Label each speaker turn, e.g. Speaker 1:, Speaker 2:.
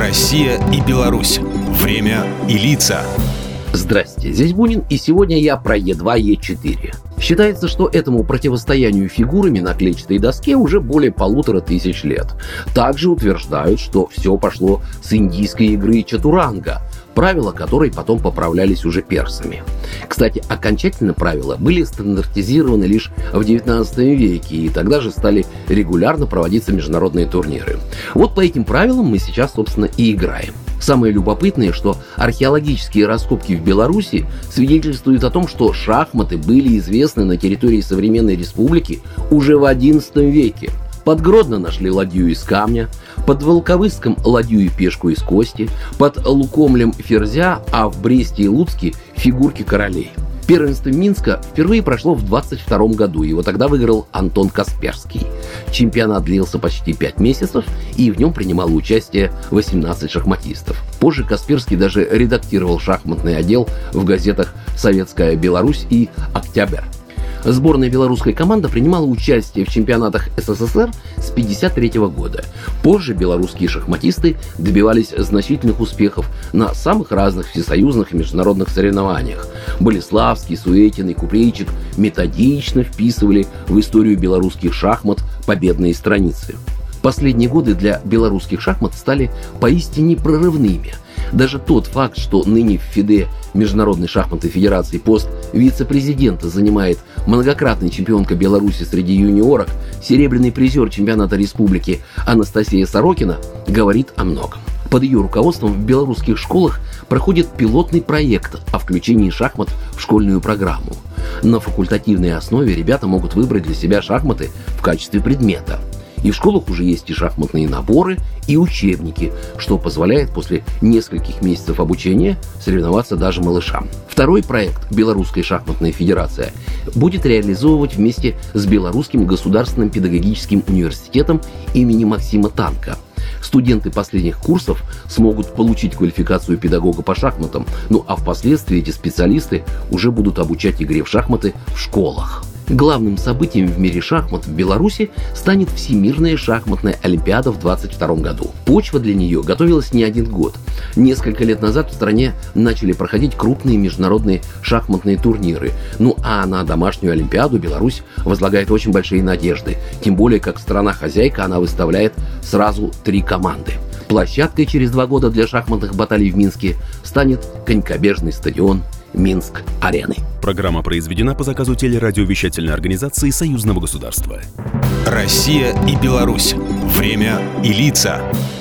Speaker 1: Россия и Беларусь. Время и лица.
Speaker 2: Здрасте, здесь Бунин, и сегодня я про Е2, Е4. Считается, что этому противостоянию фигурами на клетчатой доске уже более 1500 лет. Также утверждают, что все пошло с индийской игры чатуранга, правила которой потом поправлялись уже персами. Кстати, окончательно правила были стандартизированы лишь в 19 веке, и тогда же стали регулярно проводиться международные турниры. Вот по этим правилам мы сейчас, собственно, и играем. Самое любопытное, что археологические раскопки в Беларуси свидетельствуют о том, что шахматы были известны на территории современной республики уже в XI веке. Под Гродно нашли ладью из камня, под Волковыском ладью и пешку из кости, под Лукомлем ферзя, а в Бресте и Луцке фигурки королей. Первенство Минска впервые прошло в 22 году, его тогда выиграл Антон Касперский. Чемпионат длился почти 5 месяцев, и в нем принимало участие 18 шахматистов. Позже Касперский даже редактировал шахматный отдел в газетах «Советская Беларусь» и «Октябрь». Сборная белорусской команды принимала участие в чемпионатах СССР с 1953 года. Позже белорусские шахматисты добивались значительных успехов на самых разных всесоюзных и международных соревнованиях. Болеславский, Суетин и Купрейчик методично вписывали в историю белорусских шахмат победные страницы. Последние годы для белорусских шахмат стали поистине прорывными. Даже тот факт, что ныне в ФИДЕ Международной шахматной федерации пост вице-президента занимает многократная чемпионка Беларуси среди юниорок, серебряный призер чемпионата республики Анастасия Сорокина, говорит о многом. Под ее руководством в белорусских школах проходит пилотный проект о включении шахмат в школьную программу. На факультативной основе ребята могут выбрать для себя шахматы в качестве предмета. И в школах уже есть и шахматные наборы, и учебники, что позволяет после нескольких месяцев обучения соревноваться даже малышам. Второй проект «Белорусская шахматная федерация» будет реализовывать вместе с Белорусским государственным педагогическим университетом имени Максима Танка. Студенты последних курсов смогут получить квалификацию педагога по шахматам, ну а впоследствии эти специалисты уже будут обучать игре в шахматы в школах. Главным событием в мире шахмат в Беларуси станет Всемирная шахматная олимпиада в 2022 году. Почва для нее готовилась не один год. Несколько лет назад в стране начали проходить крупные международные шахматные турниры. Ну а на домашнюю олимпиаду Беларусь возлагает очень большие надежды. Тем более, как страна-хозяйка, она выставляет сразу 3 команды. Площадкой через 2 года для шахматных баталий в Минске станет конькобежный стадион Минск-Арены.
Speaker 1: Программа произведена по заказу телерадиовещательной организации Союзного государства. Россия и Беларусь. Время и лица.